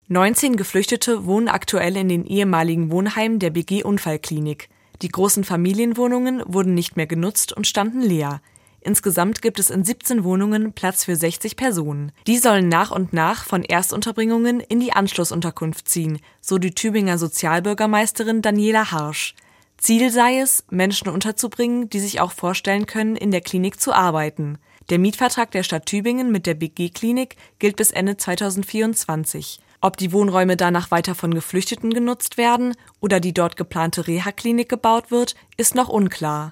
19 Geflüchtete wohnen aktuell in den ehemaligen Wohnheimen der BG-Unfallklinik. Die großen Familienwohnungen wurden nicht mehr genutzt und standen leer. Insgesamt gibt es in 17 Wohnungen Platz für 60 Personen. Die sollen nach und nach von Erstunterbringungen in die Anschlussunterkunft ziehen, so die Tübinger Sozialbürgermeisterin Daniela Harsch. Ziel sei es, Menschen unterzubringen, die sich auch vorstellen können, in der Klinik zu arbeiten. Der Mietvertrag der Stadt Tübingen mit der BG-Klinik gilt bis Ende 2024. Ob die Wohnräume danach weiter von Geflüchteten genutzt werden oder die dort geplante Reha-Klinik gebaut wird, ist noch unklar.